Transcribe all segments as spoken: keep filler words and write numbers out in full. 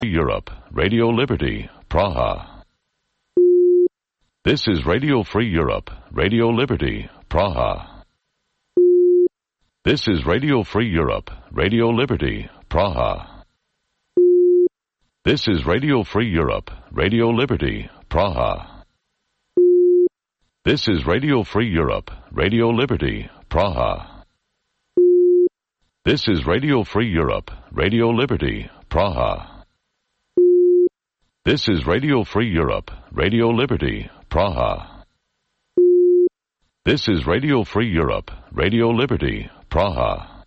Europe, Radio Liberty, Praha. This is Radio Free Europe, Radio Liberty, Praha. This is Radio Free Europe, Radio Liberty, Praha. This is Radio Free Europe, Radio Liberty, Praha. This is Radio Free Europe, Radio Liberty, Praha. This is Radio Free Europe, Radio Liberty, Praha. This is Radio Free Europe, Radio Liberty, Praha. This is Radio Free Europe, Radio Liberty, Praha.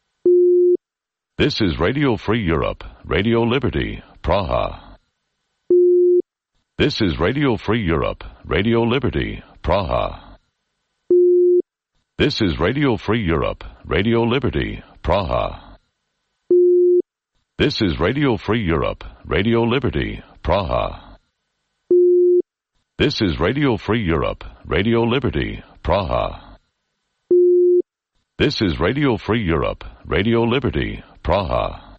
This is Radio Free Europe, Radio Liberty, Praha. This is Radio Free Europe, Radio Liberty, Praha. This is Radio Free Europe, Radio Liberty, Praha. This is Radio Free Europe, Radio Liberty, Praha. This is Radio Free Europe, Radio Liberty, Praha. This is Radio Free Europe, Radio Liberty, Praha.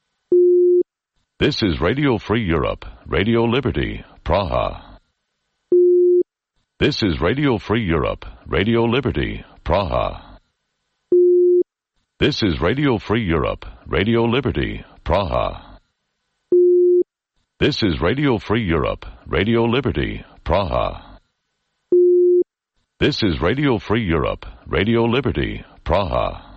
This is Radio Free Europe, Radio Liberty, Praha. This is Radio Free Europe, Radio Liberty, Praha. This is Radio Free Europe, Radio Liberty, Praha. This is Radio Free Europe, Radio Liberty, Praha. This is Radio Free Europe, Radio Liberty, Praha.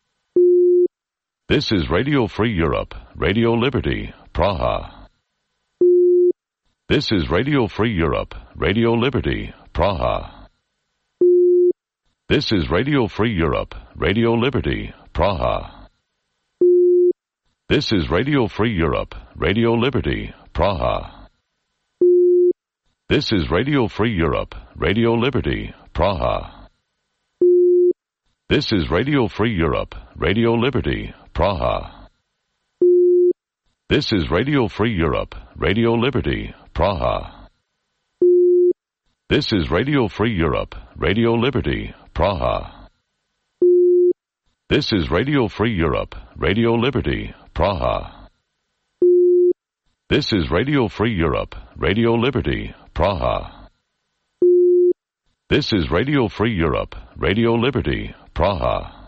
This is Radio Free Europe, Radio Liberty, Praha. This is Radio Free Europe, Radio Liberty, Praha. This is Radio Free Europe, Radio Liberty, Praha. This is Radio Free Europe, Radio Liberty, Praha. This is Radio Free Europe, Radio Liberty, Praha. This is Radio Free Europe, Radio Liberty, Praha. This is Radio Free Europe, Radio Liberty, Praha. This is Radio Free Europe, Radio Liberty, Praha. This is Radio Free Europe, Radio Liberty, Praha. This is Radio Free Europe, Radio Liberty, Praha. This is Radio Free Europe, Radio Liberty, Praha.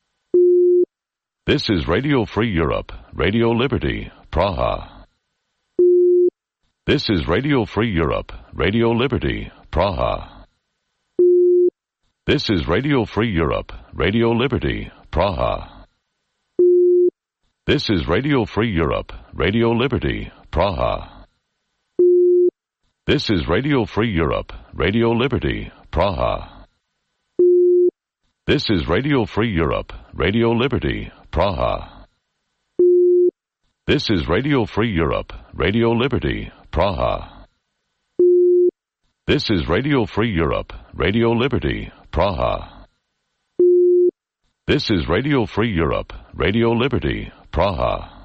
This is Radio Free Europe, Radio Liberty, Praha. This is Radio Free Europe, Radio Liberty, Praha. This is Radio Free Europe, Radio Liberty, Praha. This is Radio Free Europe, Radio Liberty, Praha. This is Radio Free Europe, Radio Liberty, Praha. This is Radio Free Europe, Radio Liberty, Praha. This is Radio Free Europe, Radio Liberty, Praha. This is Radio Free Europe, Radio Liberty, Praha. This is Radio Free Europe, Radio Liberty, Praha.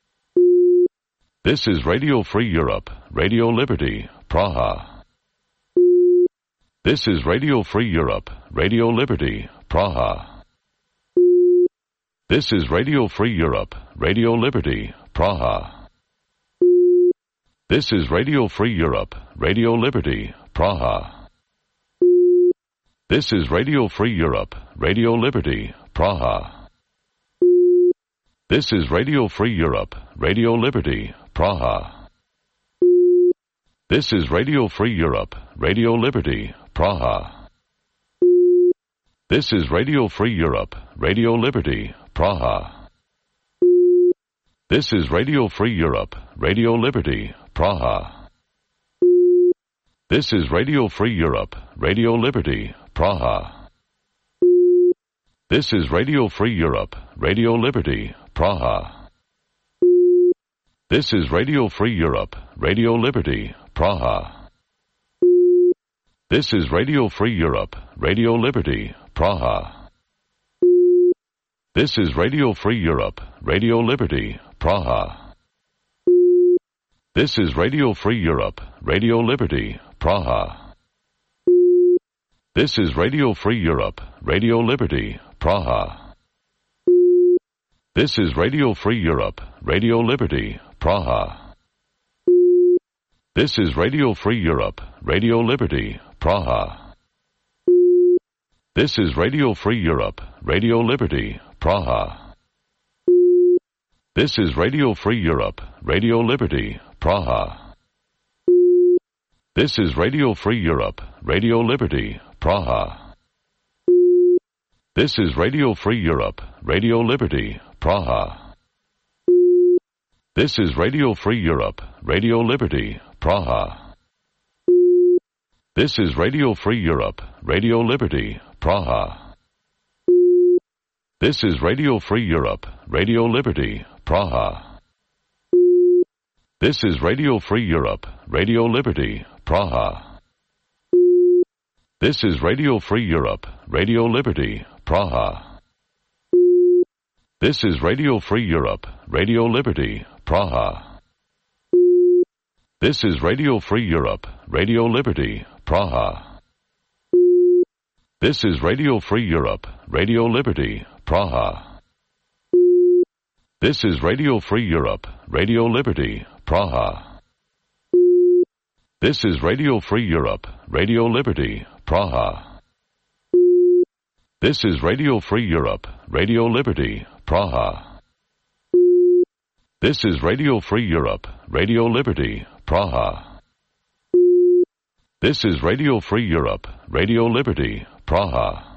This is Radio Free Europe, Radio Liberty, Praha. This is Radio Free Europe, Radio Liberty, Praha. This is Radio Free Europe, Radio Liberty, Praha. This is Radio Free Europe, Radio Liberty, Praha. This is Radio Free Europe, Radio Liberty, Praha. This is Radio Free Europe, Radio Liberty, Praha. This is Radio Free Europe, Radio Liberty, Praha. This is Radio Free Europe, Radio Liberty, Praha. This is Radio Free Europe, Radio Liberty, Praha. This is Radio Free Europe, Radio Liberty, Praha. This is Radio Free Europe, Radio Liberty, Praha. This is Radio Free Europe, Radio Liberty, Praha. This is Radio Free Europe, Radio Liberty, Praha. This is Radio Free Europe, Radio Liberty, Praha. This is Radio Free Europe, Radio Liberty, Praha. This is Radio Free Europe, Radio Liberty, Praha. This is Radio Free Europe, Radio Liberty, Praha. This is Radio Free Europe, Radio Liberty, Praha. This is Radio Free Europe, Radio Liberty, Praha. This is Radio Free Europe, Radio Liberty, Praha. This is Radio Free Europe, Radio Liberty, Praha. This is Radio Free Europe, Radio Liberty, Praha. This is Radio Free Europe, Radio Liberty, Praha. This is Radio Free Europe, Radio Liberty, Praha. This is Radio Free Europe, Radio Liberty, Praha. This is Radio Free Europe, Radio Liberty, Praha. This is Radio Free Europe, Radio Liberty, Praha. This is Radio Free Europe, Radio Liberty, Praha. This is Radio Free Europe, Radio Liberty, Praha. This is Radio Free Europe, Radio Liberty, Praha. This is Radio Free Europe, Radio Liberty, Praha. This is Radio Free Europe, Radio Liberty, Praha. This is Radio Free Europe, Radio Liberty, Praha. This is Radio Free Europe, Radio Liberty, Praha. This is Radio Free Europe, Radio Liberty, Praha.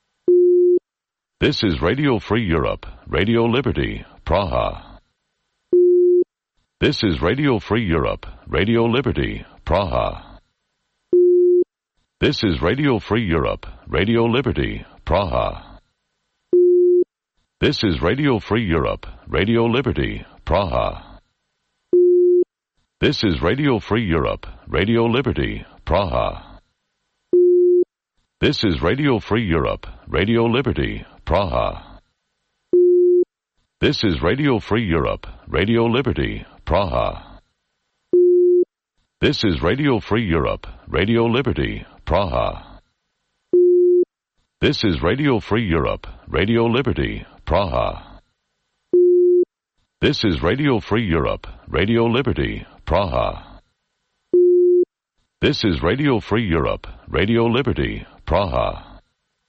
This is Radio Free Europe, Radio Liberty, Praha. This is Radio Free Europe, Radio Liberty, Praha. This is Radio Free Europe, Radio Liberty, Praha. This is Radio Free Europe, Radio Liberty, Praha. This is Radio Free Europe, Radio Liberty, Praha. This is Radio Free Europe, Radio Liberty, Praha. This is Radio Free Europe, Radio Liberty, Praha. This is Radio Free Europe, Radio Liberty, Praha. This is Radio Free Europe, Radio Liberty, Praha. This is Radio Free Europe, Radio Liberty, Praha. This is Radio Free Europe, Radio Liberty, Praha.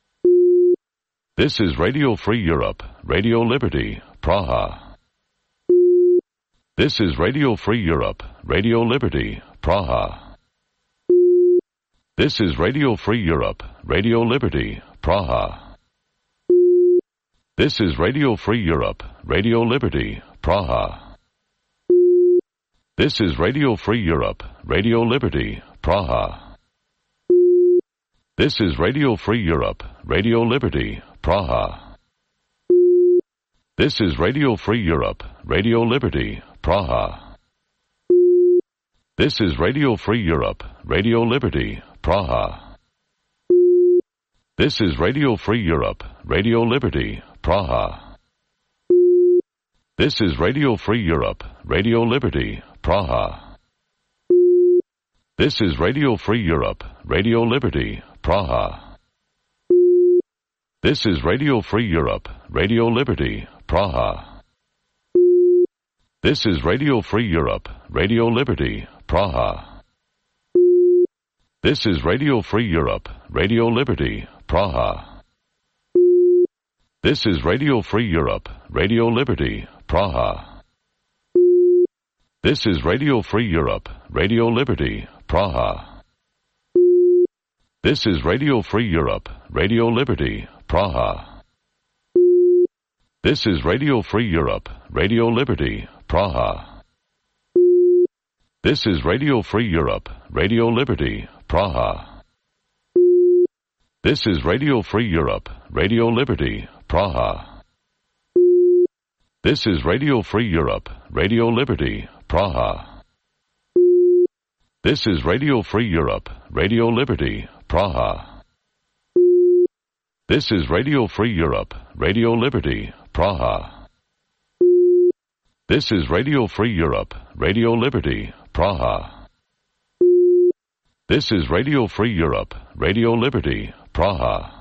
This is Radio Free Europe, Radio Liberty, Praha. This is Radio Free Europe, Radio Liberty, Praha. This is Radio Free Europe, Radio Liberty, Praha. This is Radio Free Europe, Radio Liberty, Praha. This is Radio Free Europe, Radio Liberty, Praha. This is Radio Free Europe, Radio Liberty, Praha. This is Radio Free Europe, Radio Liberty, Praha. This is Radio Free Europe, Radio Liberty, Praha. This is Radio Free Europe, Radio Liberty, Praha. This is Radio Free Europe, Radio Liberty, Praha. This is Radio Free Europe, Radio Liberty, Praha. This is Radio Free Europe, Radio Liberty, Praha. This is Radio Free Europe, Radio Liberty, Praha. This is Radio Free Europe, Radio Liberty, Praha. This is Radio Free Europe, Radio Liberty, Praha. This is Radio Free Europe, Radio Liberty, Praha. This is Radio Free Europe, Radio Liberty, Praha. This is Radio Free Europe, Radio Liberty, Praha. This is Radio Free Europe, Radio Liberty, Praha. This is Radio Free Europe, Radio Liberty, Praha. This is Radio Free Europe, Radio Liberty, Praha. This is Radio Free Europe, Radio Liberty, Praha. This is Radio Free Europe, Radio Liberty, Praha. This is Radio Free Europe, Radio Liberty, Praha. This is Radio Free Europe, Radio Liberty, Praha.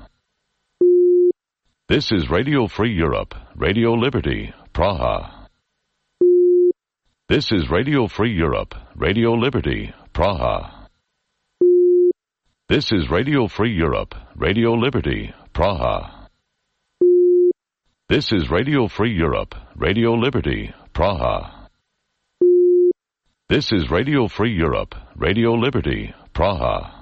This is Radio Free Europe, Radio Liberty, Praha. This is Radio Free Europe, Radio Liberty, Praha. This is Radio Free Europe, Radio Liberty, Praha. This is Radio Free Europe, Radio Liberty, Praha. This is Radio Free Europe, Radio Liberty, Praha.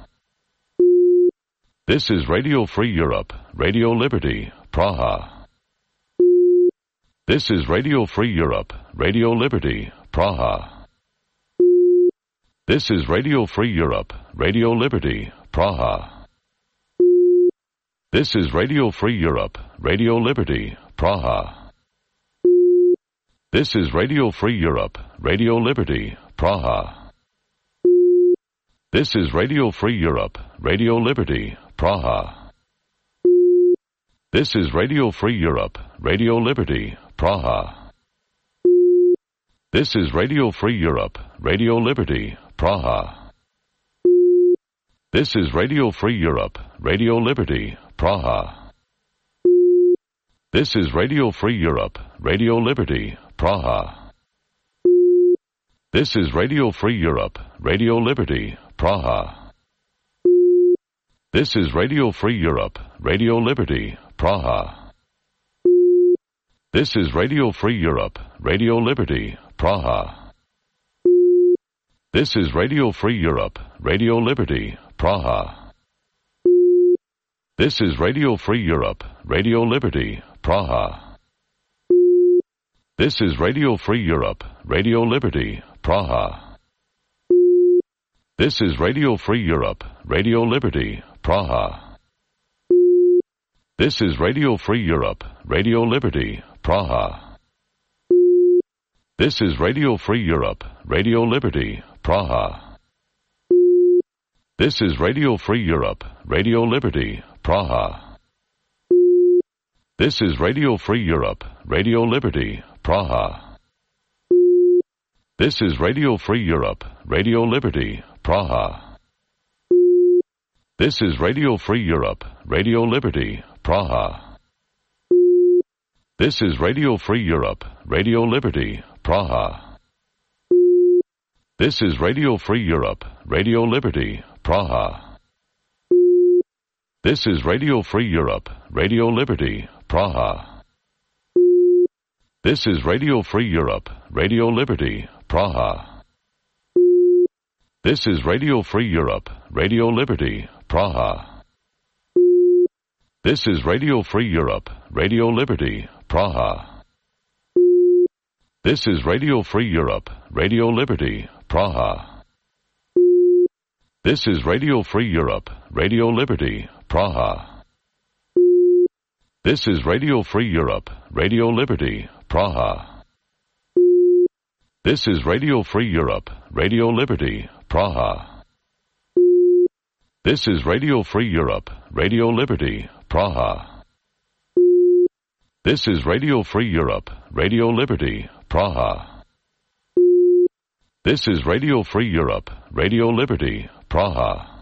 This is Radio Free Europe, Radio Liberty, Praha. This is Radio Free Europe, Radio Liberty, Praha. This is Radio Free Europe, Radio Liberty, Praha. This is Radio Free Europe, Radio Liberty, Praha. This is Radio Free Europe, Radio Liberty, Praha. This is Radio Free Europe, Radio Liberty, Praha. This is Radio Free Europe, Radio Liberty, Praha. This is Radio Free Europe, Radio Liberty, Praha. This is Radio Free Europe, Radio Liberty, Praha. This is Radio Free Europe, Radio Liberty, Praha. This is Radio Free Europe, Radio Liberty, Praha. This is Radio Free Europe, Radio Liberty, Praha. This is Radio Free Europe, Radio Liberty, Praha. This is Radio Free Europe, Radio Liberty, Praha. This is Radio Free Europe, Radio Liberty, Praha. This is Radio Free Europe, Radio Liberty, Praha. This is Radio Free Europe, Radio Liberty, Praha. This is Radio Free Europe, Radio Liberty, Praha. This is Radio Free Europe, Radio Liberty, Praha. This is Radio Free Europe, Radio Liberty, Praha. This is Radio Free Europe, Radio Liberty, Praha. This is Radio Free Europe, Radio Liberty, Praha. This is Radio Free Europe, Radio Liberty, Praha. This is Radio Free Europe, Radio Liberty, Praha. This is Radio Free Europe, Radio Liberty, Praha. This is Radio Free Europe, Radio Liberty, Praha. This is Radio Free Europe, Radio Liberty, Praha. This is Radio Free Europe, Radio Liberty, Praha. This is Radio Free Europe, Radio Liberty, Praha. This is Radio Free Europe, Radio Liberty, Praha. This is Radio Free Europe, Radio Liberty, Praha. This is Radio Free Europe, Radio Liberty, Praha. This is Radio Free Europe, Radio Liberty, Praha. This is Radio Free Europe, Radio Liberty, Praha. This is Radio Free Europe, Radio Liberty, Praha. This is Radio Free Europe, Radio Liberty, Praha.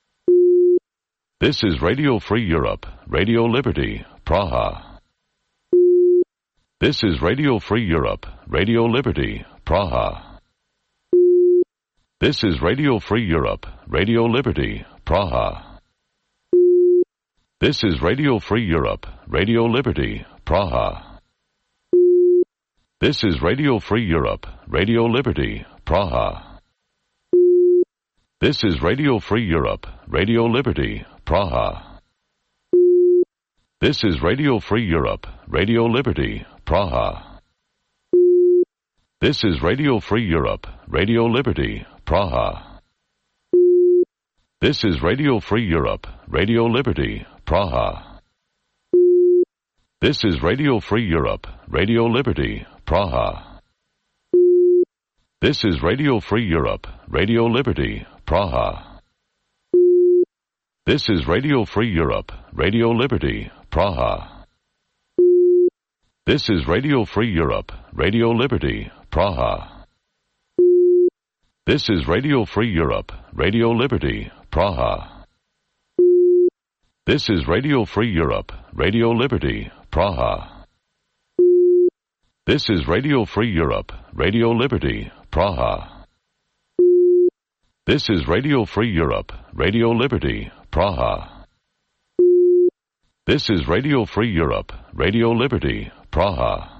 This is Radio Free Europe, Radio Liberty, Praha. This is Radio Free Europe, Radio Liberty, Praha. This is Radio Free Europe, Radio Liberty, Praha. This is Radio Free Europe, Radio Liberty, Praha. This is Radio Free Europe, Radio Liberty, Praha. This is Radio Free Europe, Radio Liberty, Praha. This is Radio Free Europe, Radio Liberty, Praha. This is Radio Free Europe, Radio Liberty, Praha. This is Radio Free Europe, Radio Liberty, Praha. This is Radio Free Europe, Radio Liberty, Praha. This is Radio Free Europe, Radio Liberty, Praha. This is Radio Free Europe, Radio Liberty, Praha. This is Radio Free Europe, Radio Liberty, Praha. This is Radio Free Europe, Radio Liberty, Praha. This is Radio Free Europe, Radio Liberty, Praha. This is Radio Free Europe, Radio Liberty, Praha. This is Radio Free Europe, Radio Liberty, Praha. This is Radio Free Europe, Radio Liberty, Praha.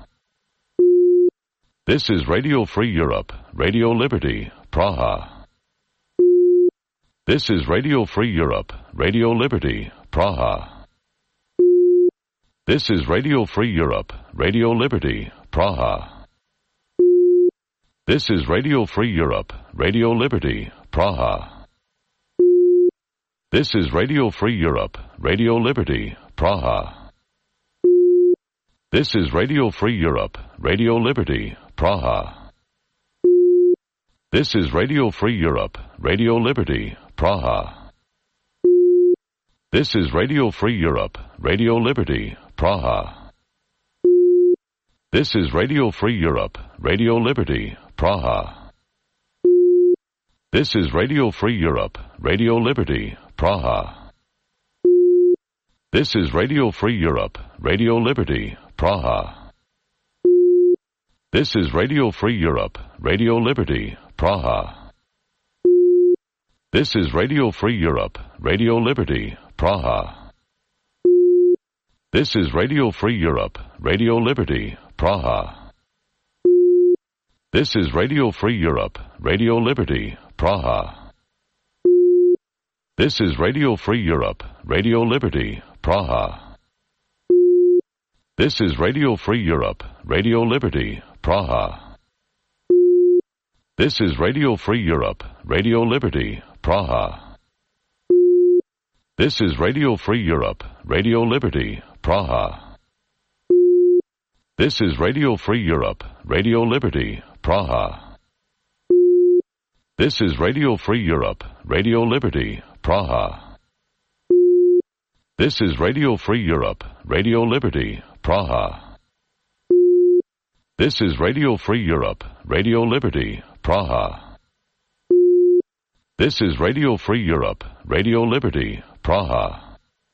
This is Radio Free Europe, Radio Liberty, Praha. This is Radio Free Europe, Radio Liberty, Praha. This is Radio Free Europe, Radio Liberty, Praha. This is Radio Free Europe, Radio Liberty, Praha. This is Radio Free Europe, Radio Liberty, Praha. This is Radio Free Europe, Radio Liberty, Praha. This is Radio Free Europe, Radio Liberty, Praha. This is Radio Free Europe, Radio Liberty, Praha. This is Radio Free Europe, Radio Liberty, Praha. This is Radio Free Europe, Radio Liberty, Praha. This is Radio Free Europe, Radio Liberty, Praha. This is Radio Free Europe, Radio Liberty, Praha. This is Radio Free Europe, Radio Liberty, Praha. This is Radio Free Europe, Radio Liberty, Praha. This is Radio Free Europe, Radio Liberty, Praha. This is Radio Free Europe, Radio Liberty, Praha. This is Radio Free Europe, Radio Liberty, Praha. This is Radio Free Europe, Radio Liberty, Praha. This is Radio Free Europe, Radio Liberty, Praha. This is Radio Free Europe, Radio Liberty, Praha. This is Radio Free Europe, Radio Liberty, Praha. This is Radio Free Europe, Radio Liberty, Praha. This is Radio Free Europe, Radio Liberty, Praha. This is Radio Free Europe, Radio Liberty, Praha.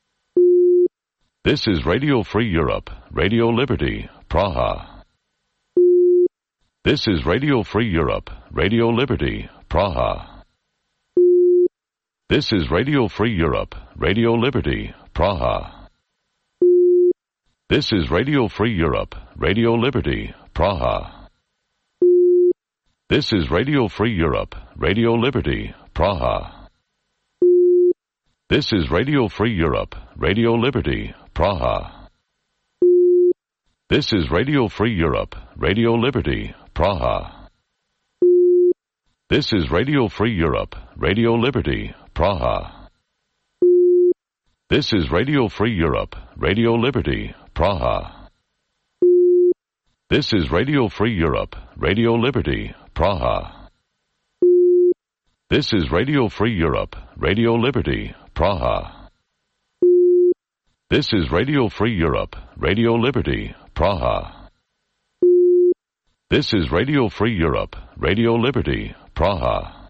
This is Radio Free Europe, Radio Liberty, Praha. This is Radio Free Europe, Radio Liberty, Praha. This is Radio Free Europe, Radio Liberty, Praha. This is Radio Free Europe, Radio Liberty, Praha. This is Radio Free Europe, Radio Liberty, Praha. This is Radio Free Europe, Radio Liberty, Praha. This is Radio Free Europe, Radio Liberty, Praha. This is Radio Free Europe, Radio Liberty, Praha. This is Radio Free Europe, Radio Liberty, Praha. This is Radio Free Europe, Radio Liberty, Praha. This is Radio Free Europe, Radio Liberty, Praha. This is Radio Free Europe, Radio Liberty, Praha. This is Radio Free Europe, Radio Liberty, Praha.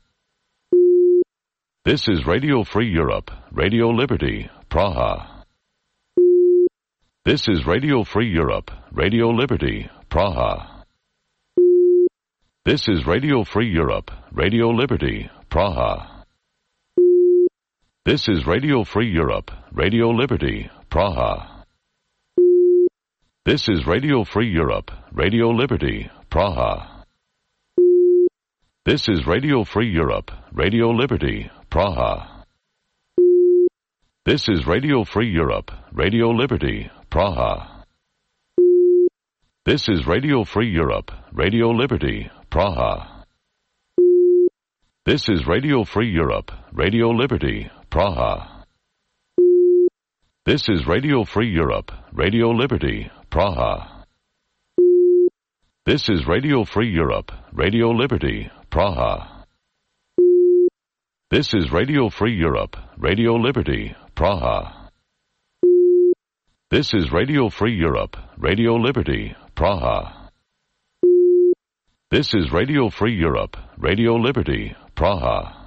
This is Radio Free Europe, Radio Liberty, Praha. This is Radio Free Europe, Radio Liberty, Praha. This is Radio Free Europe, Radio Liberty, Praha. This is Radio Free Europe, Radio Liberty, Praha. This is Radio Free Europe, Radio Liberty, Praha. This is Radio Free Europe, Radio Liberty, Praha. This is Radio Free Europe, Radio Liberty, Praha. This is Radio Free Europe, Radio Liberty, Praha. This is Radio Free Europe, Radio Liberty, Praha. This is Radio Free Europe, Radio Liberty, Praha. This is Radio Free Europe, Radio Liberty, Praha. This is Radio Free Europe, Radio Liberty, Praha. This is Radio Free Europe, Radio Liberty, Praha. This is Radio Free Europe, Radio Liberty, Praha.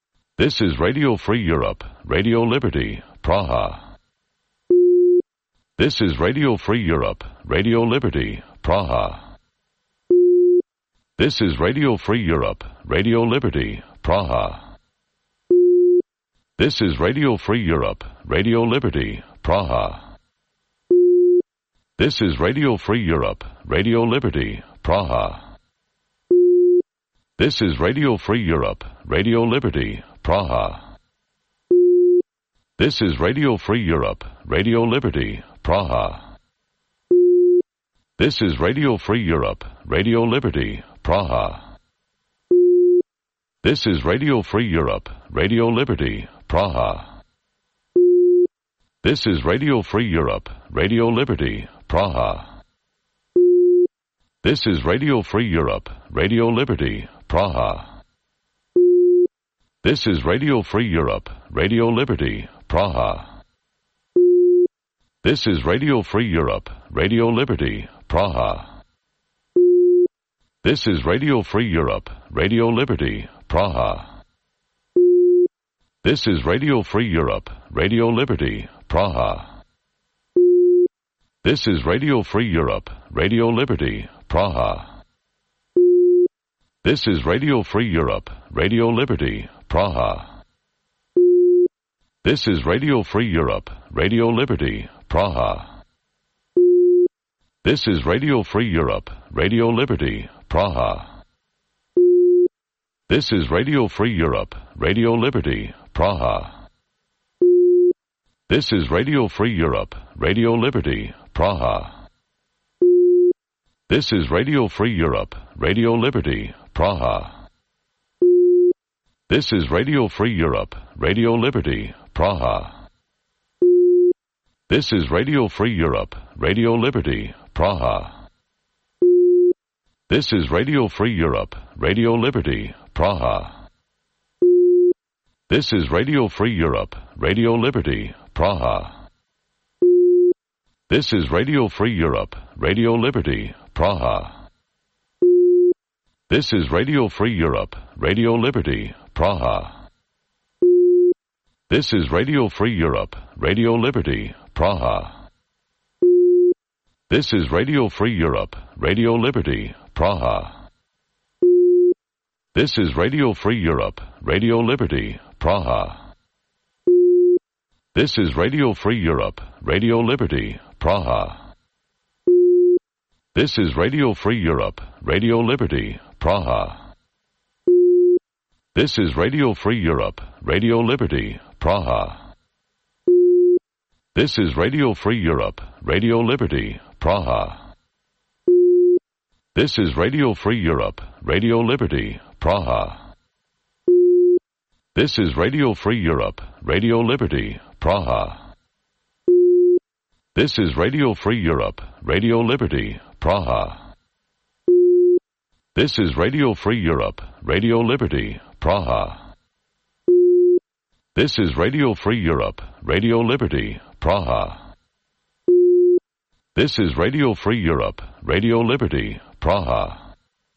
This is Radio Free Europe, Radio Liberty, Praha. This is Radio Free Europe, Radio Liberty, Praha. This is Radio Free Europe, Radio Liberty, Praha. This is Radio Free Europe, Radio Liberty, Praha. This is Radio Free Europe, Radio Liberty, Praha. This is Radio Free Europe, Radio Liberty, Praha. This is Radio Free Europe, Radio Liberty, Praha. This is Radio Free Europe, Radio Liberty, Praha. This is Radio Free Europe, Radio Liberty, Praha. This is Radio Free Europe, Radio Liberty, Praha. This is Radio Free Europe, Radio Liberty, Praha. This is Radio Free Europe, Radio Liberty, Praha. This is Radio Free Europe, Radio Liberty, Praha. This is Radio Free Europe, Radio Liberty, Praha. This is Radio Free Europe, Radio Liberty, Praha. This is Radio Free Europe, Radio Liberty, Praha. This is Radio Free Europe, Radio Liberty, Praha. This is Radio Free Europe, Radio Liberty, Praha. This is Radio Free Europe, Radio Liberty, Praha. This is Radio Free Europe, Radio Liberty, Praha. This is Radio Free Europe, Radio Liberty, Praha. This is Radio Free Europe, Radio Liberty, Praha. This is Radio Free Europe, Radio Liberty, Praha. This is Radio Free Europe, Radio Liberty, Praha. This is Radio Free Europe, Radio Liberty, Praha. This is Radio Free Europe, Radio Liberty, Praha. This is Radio Free Europe, Radio Liberty, Praha. This is Radio Free Europe, Radio Liberty, Praha. This is Radio Free Europe, Radio Liberty, Praha. This is Radio Free Europe, Radio Liberty, Praha. This is Radio Free Europe, Radio Liberty, Praha. This is Radio Free Europe, Radio Liberty, Praha. This is Radio Free Europe, Radio Liberty, Praha. This is Radio Free Europe, Radio Liberty, Praha. This is Radio Free Europe, Radio Liberty, Praha. This is Radio Free Europe, Radio Liberty, Praha. This is Radio Free Europe, Radio Liberty, Praha. This is Radio Free Europe, Radio Liberty, Praha. This is Radio Free Europe, Radio Liberty, Praha. This is Radio Free Europe, Radio Liberty, Praha. This is Radio Free Europe, Radio Liberty, Praha.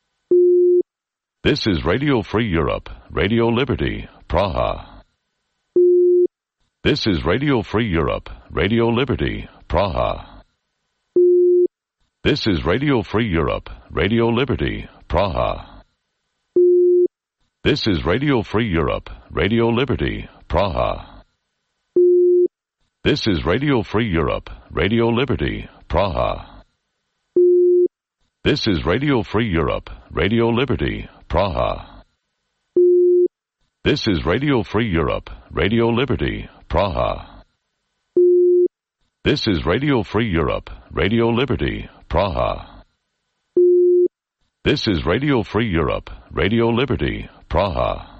This is Radio Free Europe, Radio Liberty, Praha. This is Radio Free Europe, Radio Liberty, Praha. This is Radio Free Europe, Radio Liberty, Praha. This is Radio Free Europe, Radio Liberty, Praha. This is Radio Free Europe, Radio Liberty, Praha. This is Radio Free Europe, Radio Liberty, Praha. This is Radio Free Europe, Radio Liberty, Praha. This is Radio Free Europe, Radio Liberty, Praha. This is Radio Free Europe, Radio Liberty, Praha.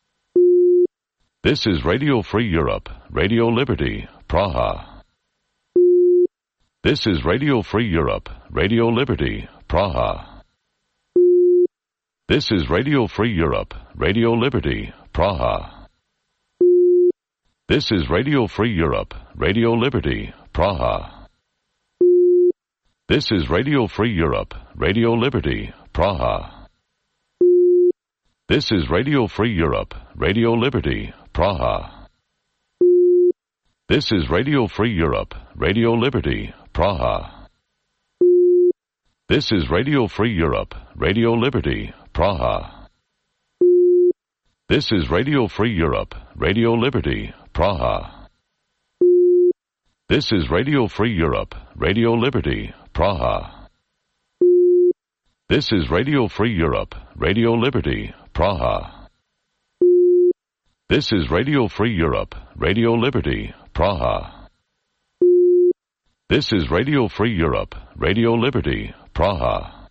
This is Radio Free Europe, Radio Liberty, Praha. This is Radio Free Europe, Radio Liberty, Praha. This is Radio Free Europe, Radio Liberty, Praha. This is Radio Free Europe, Radio Liberty, Praha. This is Radio Free Europe, Radio Liberty, Praha. This is Radio Free Europe, Radio Liberty, Praha. This is Radio Free Europe, Radio Liberty, Praha. This is Radio Free Europe, Radio Liberty, Praha. This is Radio Free Europe, Radio Liberty, Praha. This is Radio Free Europe, Radio Liberty, Praha. This is Radio Free Europe, Radio Liberty, Praha. This is Radio Free Europe, Radio Liberty, Praha. This is Radio Free Europe, Radio Liberty, Praha.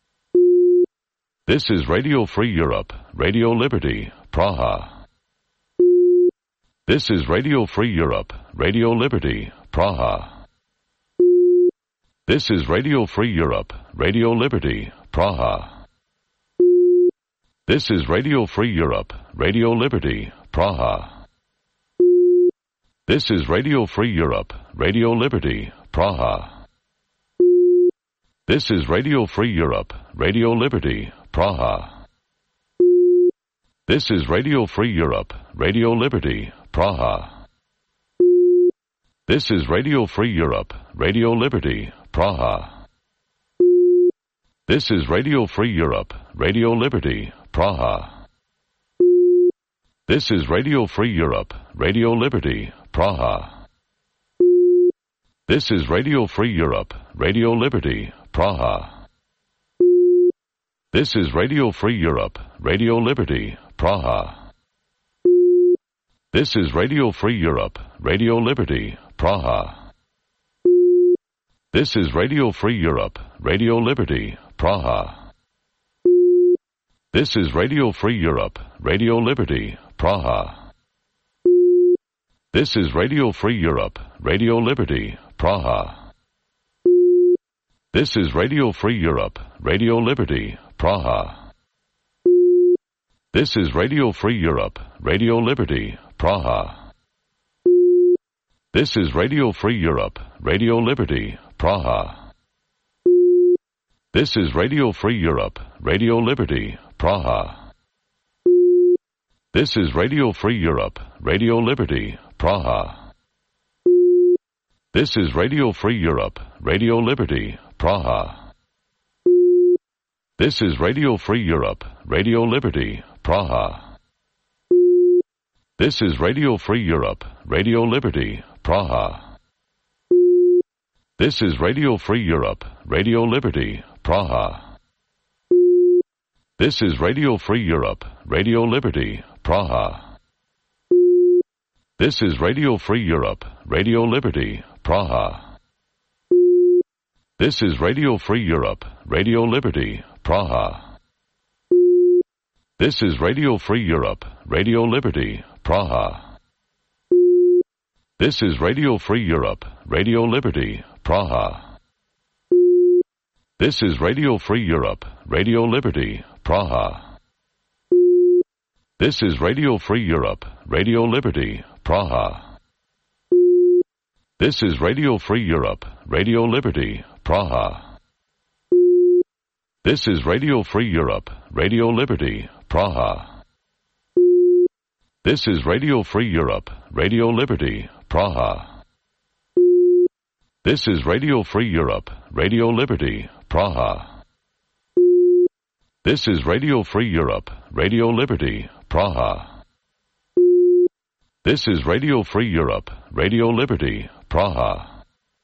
This is Radio Free Europe, Radio Liberty, Praha. This is Radio Free Europe, Radio Liberty, Praha. This is Radio Free Europe, Radio Liberty, Praha. This is Radio Free Europe, Radio Liberty, Praha. This is Radio Free Europe, Radio Liberty, Praha. This is Radio Free Europe, Radio Liberty, Praha. This is Radio Free Europe, Radio Liberty, Praha. This is Radio Free Europe, Radio Liberty, Praha. This is Radio Free Europe, Radio Liberty, Praha. This is Radio Free Europe, Radio Liberty, Praha. This is Radio Free Europe, Radio Liberty, Praha. This is Radio Free Europe, Radio Liberty, Praha. This is Radio Free Europe, Radio Liberty, Praha. This is Radio Free Europe, Radio Liberty, Praha. This is Radio Free Europe, Radio Liberty, Praha. This is Radio Free Europe, Radio Liberty, Praha. This is Radio Free Europe, Radio Liberty, Praha. This is Radio Free Europe, Radio Liberty, Praha. This is Radio Free Europe, Radio Liberty, Praha. This is Radio Free Europe, Radio Liberty, Praha. This is Radio Free Europe, Radio Liberty, Praha. This is Radio Free Europe, Radio Liberty, Praha. This is Radio Free Europe, Radio Liberty, Praha. This is Radio Free Europe, Radio Liberty, Praha. This is Radio Free Europe, Radio Liberty, Praha. This is Radio Free Europe, Radio Liberty, Praha. This is Radio Free Europe, Radio Liberty, Praha. This is Radio Free Europe, Radio Liberty, Praha. This is Radio Free Europe, Radio Liberty, Praha. This is Radio Free Europe, Radio Liberty, Praha. This is Radio Free Europe, Radio Liberty, Praha. This is Radio Free Europe, Radio Liberty, Praha. This is Radio Free Europe, Radio Liberty, Praha. This is Radio Free Europe, Radio Liberty, Praha. This is Radio Free Europe, Radio Liberty, Praha. This is Radio Free Europe, Radio Liberty, Praha. This is Radio Free Europe, Radio Liberty, Praha. This is Radio Free Europe, Radio Liberty, Praha.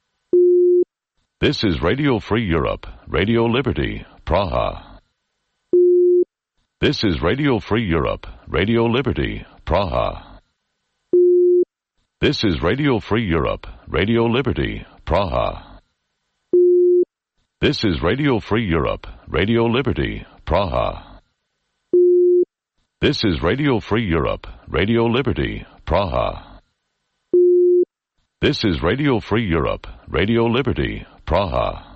This is Radio Free Europe, Radio Liberty, Praha. This is Radio Free Europe, Radio Liberty, Praha. This is Radio Free Europe, Radio Liberty, Praha. This is Radio Free Europe, Radio Liberty, Praha. This is Radio Free Europe, Radio Liberty, Praha. This is Radio Free Europe, Radio Liberty, Praha.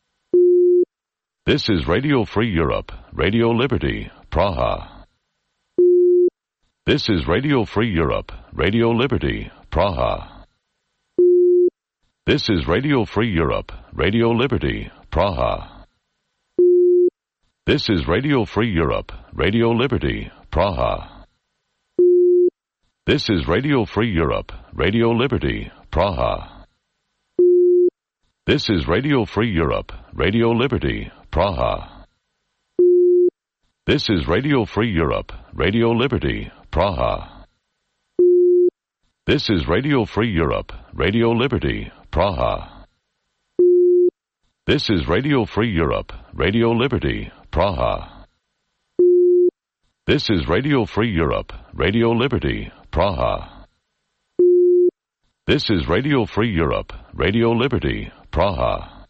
This is Radio Free Europe, Radio Liberty, Praha. This is Radio Free Europe, Radio Liberty, Praha. This is Radio Free Europe, Radio Liberty, Praha. This is Radio Free Europe, Radio Liberty, Praha. This is Radio Free Europe, Radio Liberty, Praha. This is Radio Free Europe, Radio Liberty, Praha. This is Radio Free Europe, Radio Liberty, Praha. This is Radio Free Europe, Radio Liberty, Praha. This is Radio Free Europe, Radio Liberty, Praha. This is Radio Free Europe, Radio Liberty, Praha. This is Radio Free Europe, Radio Liberty, Praha.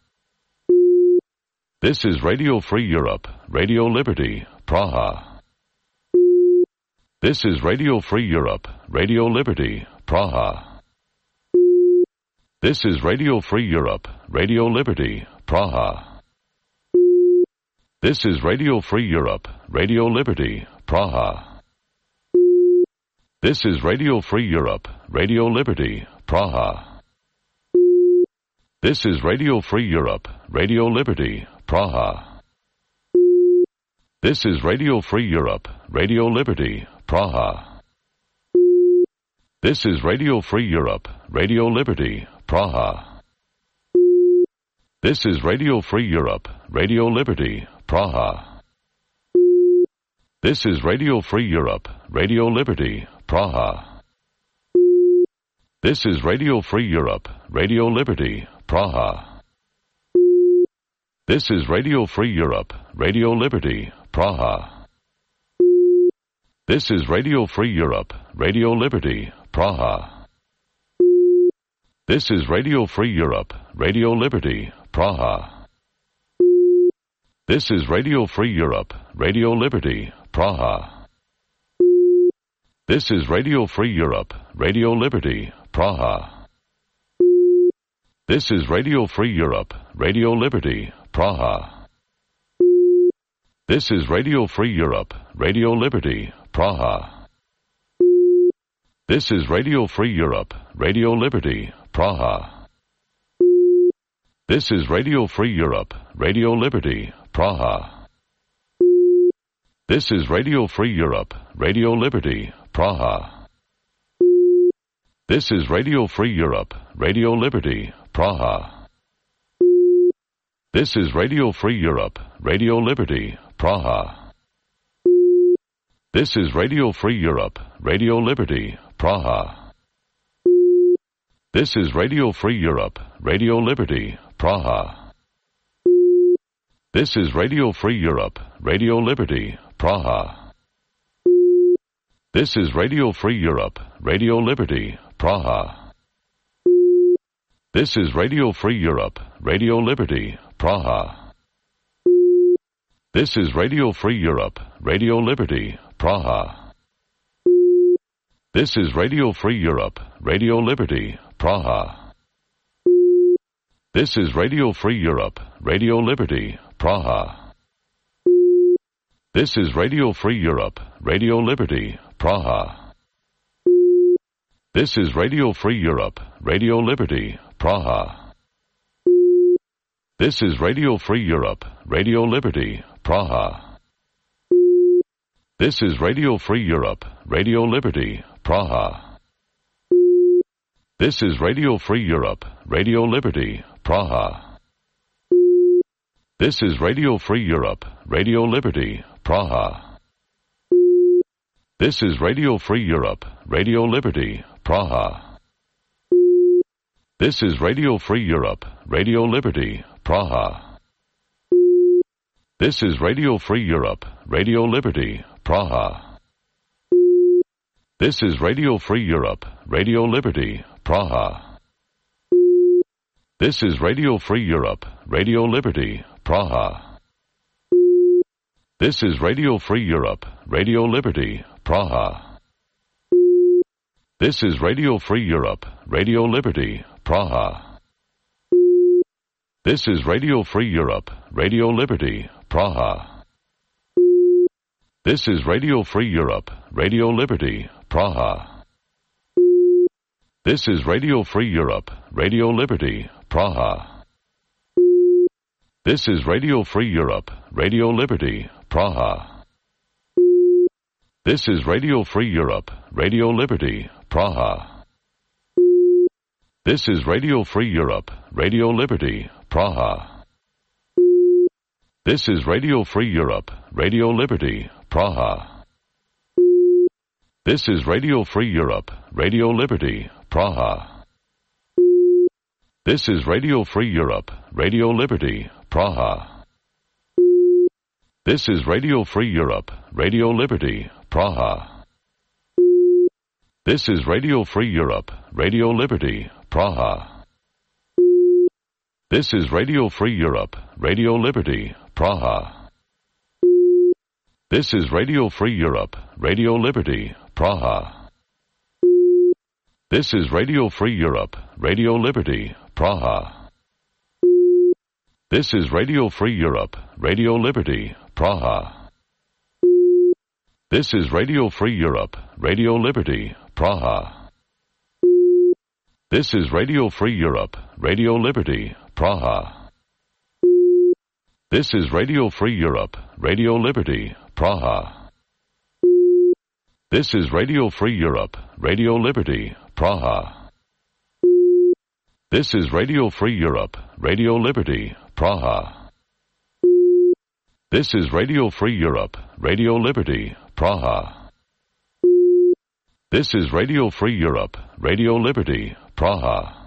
This is Radio Free Europe, Radio Liberty, Praha. This is Radio Free Europe, Radio Liberty, Praha. This is Radio Free Europe, Radio Liberty, Praha. This is Radio Free Europe, Radio Liberty, Praha. This is Radio Free Europe, Radio Liberty, Praha. This is Radio Free Europe, Radio Liberty, Praha. This is Radio Free Europe, Radio Liberty, Praha. This is Radio Free Europe, Radio Liberty, Praha. This is Radio Free Europe, Radio Liberty, Praha. This is Radio Free Europe, Radio Liberty, Praha. This is Radio Free Europe, Radio Liberty, Praha. This is Radio Free Europe, Radio Liberty, Praha. This is Radio Free Europe, Radio Liberty, Praha. This is Radio Free Europe, Radio Liberty, Praha. This is Radio Free Europe, Radio Liberty, Praha. This is Radio Free Europe, Radio Liberty, Praha. This is Radio Free Europe, Radio Liberty, Praha. This is Radio Free Europe, Radio Liberty, Praha. This is Radio Free Europe, Radio Liberty, Praha. This is Radio Free Europe, Radio Liberty, Praha. This is Radio Free Europe, Radio Liberty, Praha. This is Radio Free Europe, Radio Liberty, Praha. This is Radio Free Europe, Radio Liberty, Praha. This is Radio Free Europe, Radio Liberty, Praha. This is Radio Free Europe, Radio Liberty, Praha. This is Radio Free Europe, Radio Liberty, Praha. This is Radio Free Europe, Radio Liberty, Praha. This is Radio Free Europe, Radio Liberty, Praha. This is Radio Free Europe, Radio Liberty, Praha. This is Radio Free Europe, Radio Liberty, Praha. This is Radio Free Europe, Radio Liberty, Praha. This is Radio Free Europe, Radio Liberty, Praha. This is Radio Free Europe, Radio Liberty, Praha. This is Radio Free Europe, Radio Liberty, Praha. This is Radio Free Europe, Radio Liberty, Praha. This is Radio Free Europe, Radio Liberty, Praha. This is Radio Free Europe, Radio Liberty, Praha. This is Radio Free Europe, Radio Liberty, Praha. This is Radio Free Europe, Radio Liberty, Praha. This is Radio Free Europe, Radio Liberty, Praha. This is Radio Free Europe, Radio Liberty, Praha. This is Radio Free Europe, Radio Liberty, Praha. This is Radio Free Europe, Radio Liberty, Praha. This is Radio Free Europe, Radio Liberty, Praha. This is Radio Free Europe, Radio Liberty, Praha. This is Radio Free Europe, Radio Liberty, Praha. This is Radio Free Europe, Radio Liberty, Praha. This is Radio Free Europe, Radio Liberty, Praha. This is Radio Free Europe, Radio Liberty, Praha. This is Radio Free Europe, Radio Liberty, Praha. This is Radio Free Europe, Radio Liberty, Praha. This is Radio Free Europe, Radio Liberty, Praha. This is Radio Free Europe, Radio Liberty, Praha. This is Radio Free Europe, Radio Liberty, Praha. This is Radio Free Europe, Radio Liberty, Praha. This is Radio Free Europe, Radio Liberty, Praha. This is Radio Free Europe, Radio Liberty, Praha. This is Radio Free Europe, Radio Liberty, Praha. This is Radio Free Europe, Radio Liberty, Praha. This is Radio Free Europe, Radio Liberty, Praha. This is Radio Free Europe, Radio Liberty, Praha. This is Radio Free Europe, Radio Liberty, Praha. This is Radio Free Europe, Radio Liberty, Praha. This is Radio Free Europe, Radio Liberty, Praha. This is Radio Free Europe, Radio Liberty, Praha. This is Radio Free Europe, Radio Liberty, Praha.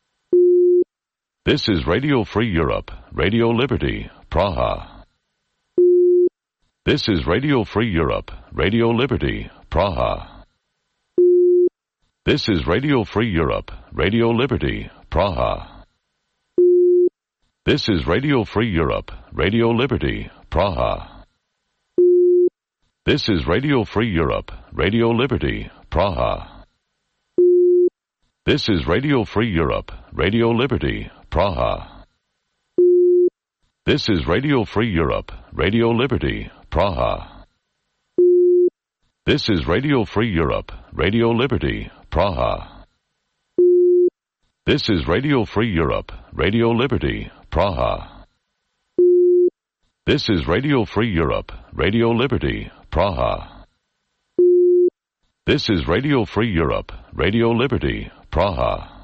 This is Radio Free Europe, Radio Liberty, Praha. This is Radio Free Europe, Radio Liberty, Praha. This is Radio Free Europe, Radio Liberty, Praha. This is Radio Free Europe, Radio Liberty, Praha. This is Radio Free Europe, Radio Liberty, Praha. This is Radio Free Europe, Radio Liberty, Praha. This is Radio Free Europe, Radio Liberty, Praha. This is Radio Free Europe, Radio Liberty, Praha. This is Radio Free Europe, Radio Liberty, Praha. This is Radio Free Europe, Radio Liberty, Praha. This is Radio Free Europe, Radio Liberty, Praha.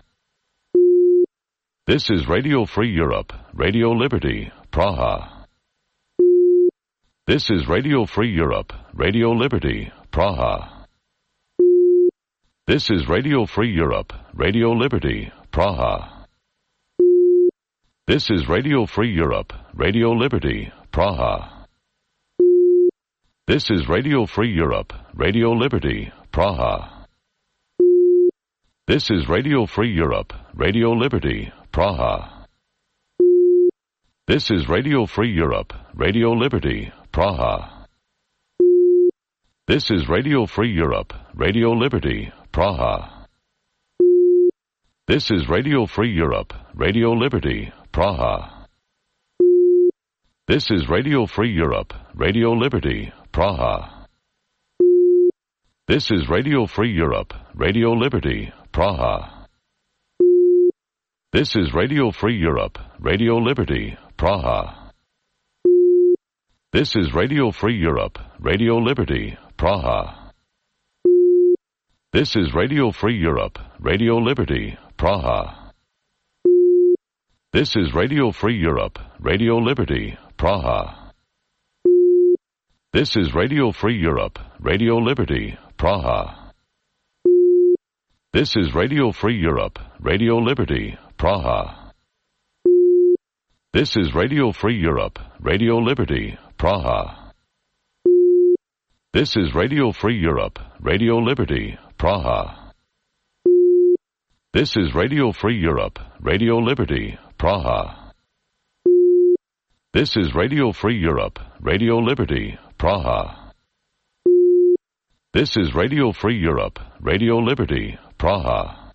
This is Radio Free Europe, Radio Liberty, Praha. This is Radio Free Europe, Radio Liberty, Praha. This is Radio Free Europe, Radio Liberty, Praha. This is Radio Free Europe, Radio Liberty, Praha. This is Radio Free Europe, Radio Liberty, Praha. This is Radio Free Europe, Radio Liberty, Praha. This is Radio Free Europe, Radio Liberty, Praha. This is Radio Free Europe, Radio Liberty, Praha. This is Radio Free Europe, Radio Liberty, Praha. This is Radio Free Europe, Radio Liberty, Praha. This is Radio Free Europe, Radio Liberty, Praha. This is Radio Free Europe, Radio Liberty, Praha. This is Radio Free Europe, Radio Liberty, Praha. This is Radio Free Europe, Radio Liberty, Praha. This is Radio Free Europe, Radio Liberty, Praha. This is Radio Free Europe, Radio Liberty, Praha. This is Radio Free Europe, Radio Liberty, Praha. This is Radio Free Europe, Radio Liberty, Praha. This is Radio Free Europe, Radio Liberty, Praha. This is Radio Free Europe, Radio Liberty, Praha. This is Radio Free Europe, Radio Liberty, Praha. This is Radio Free Europe, Radio Liberty, Praha.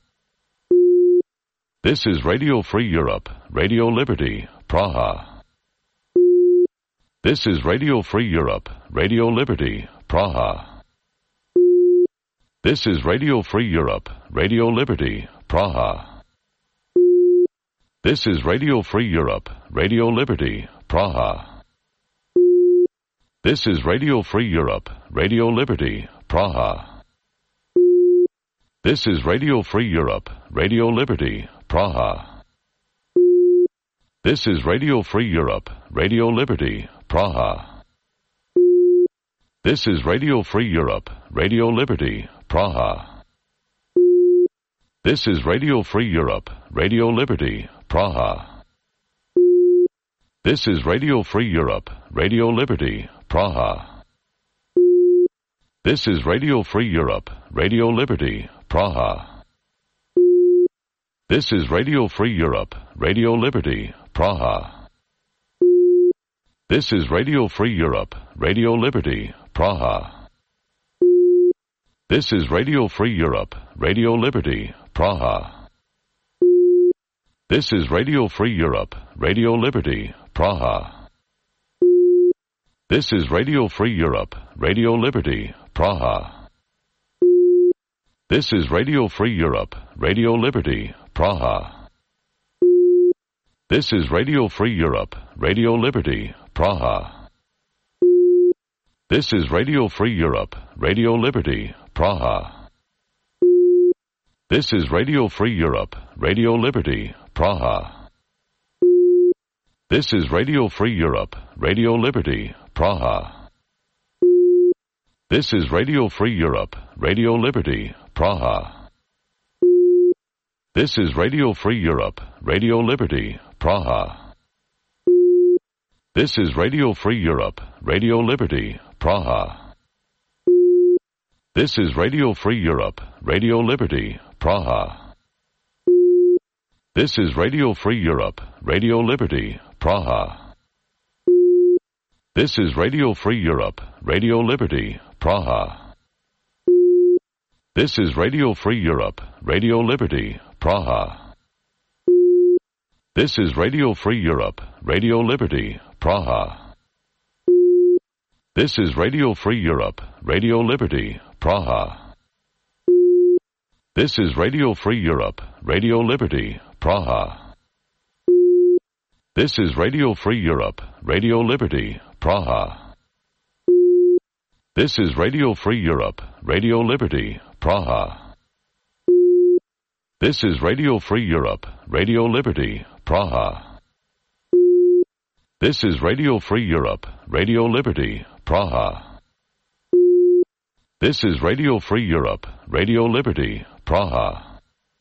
This is Radio Free Europe, Radio Liberty, Praha. This is Radio Free Europe, Radio Liberty, Praha. This is Radio Free Europe, Radio Liberty, Praha. This is Radio Free Europe, Radio Liberty, Praha. This is Radio Free Europe, Radio Liberty, Praha. This is Radio Free Europe, Radio Liberty, Praha. This is Radio Free Europe, Radio Liberty, Praha. This is Radio Free Europe, Radio Liberty, Praha. This is Radio Free Europe, Radio Liberty, Praha. This is Radio Free Europe, Radio Liberty, Praha. This is Radio Free Europe, Radio Liberty, Praha. This is Radio Free Europe, Radio Liberty, Praha. This is Radio Free Europe, Radio Liberty, Praha. This is Radio Free Europe, Radio Liberty, Praha. This is Radio Free Europe, Radio Liberty, Praha. This is Radio Free Europe, Radio Liberty, Praha. This is Radio Free Europe, Radio Liberty, Praha. This is Radio Free Europe, Radio Liberty, Praha. This is Radio Free Europe, Radio Liberty, Praha. This is Radio Free Europe, Radio Liberty, Praha. This is Radio Free Europe, Radio Liberty, Praha. This is Radio Free Europe, Radio Liberty, Praha. This is Radio Free Europe, Radio Liberty, Praha. This is Radio Free Europe, Radio Liberty, Praha. This is Radio Free Europe, Radio Liberty, Praha. This is Radio Free Europe, Radio Liberty, Praha. This is Radio Free Europe, Radio Liberty, Praha. This is Radio Free Europe, Radio Liberty, Praha. This is Radio Free Europe, Radio Liberty, Praha. This is Radio Free Europe, Radio Liberty, Praha. This is Radio Free Europe, Radio Liberty, Praha. This is Radio Free Europe, Radio Liberty, Praha. This is Radio Free Europe, Radio Liberty, Praha. This is Radio Free Europe, Radio Liberty, Praha. This is Radio Free Europe, Radio Liberty, Praha. This is Radio Free Europe, Radio Liberty, Praha.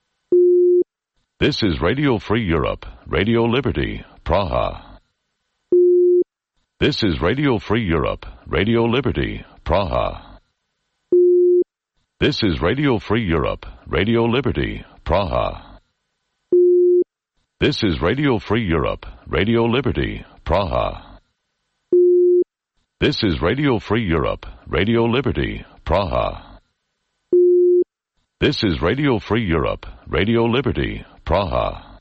This is Radio Free Europe, Radio Liberty, Praha. This is Radio Free Europe, Radio Liberty, Praha. This is Radio Free Europe, Radio Liberty, Praha. This is Radio Free Europe, Radio Liberty, Praha. This is Radio Free Europe, Radio Liberty, Praha. This is Radio Free Europe, Radio Liberty, Praha.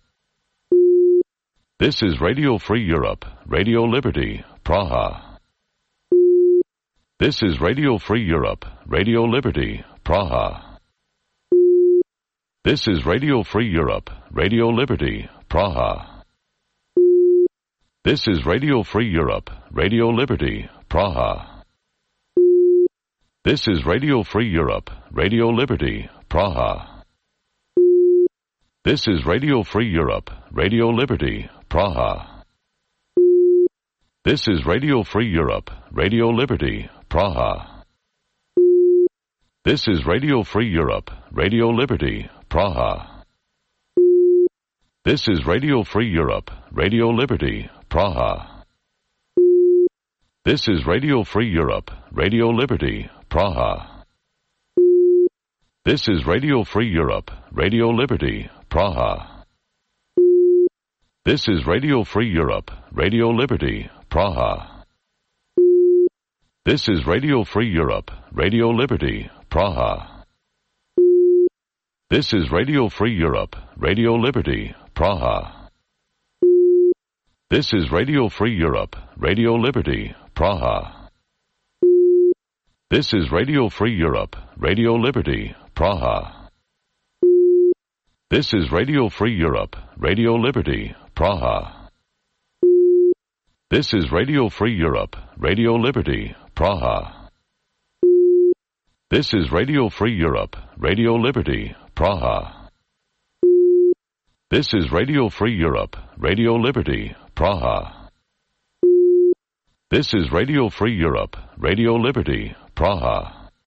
This is Radio Free Europe, Radio Liberty, Praha. This is Radio Free Europe, Radio Liberty, Praha. This is Radio Free Europe, Radio Liberty, Praha. This is Radio Free Europe, Radio Liberty, Praha. This is Radio Free Europe, Radio Liberty, Praha. This is Radio Free Europe, Radio Liberty, Praha. This is Radio Free Europe, Radio Liberty, Praha. This is Radio Free Europe, Radio Liberty, Praha. This is Radio Free Europe, Radio Liberty, Praha. This is Radio Free Europe, Radio Liberty, Praha. This is Radio Free Europe, Radio Liberty, Praha. This is Radio Free Europe, Radio Liberty, Praha. This is Radio Free Europe, Radio Liberty, Praha. This is Radio Free Europe, Radio Liberty, Praha. This is Radio Free Europe, Radio Liberty, Praha. This is Radio Free Europe, Radio Liberty, Praha. This is Radio Free Europe, Radio Liberty, Praha. This is Radio Free Europe, Radio Liberty, Praha. This is Radio Free Europe, Radio Liberty, Praha. This is Radio Free Europe, Radio Liberty, Praha. This is Radio Free Europe, Radio Liberty, Praha.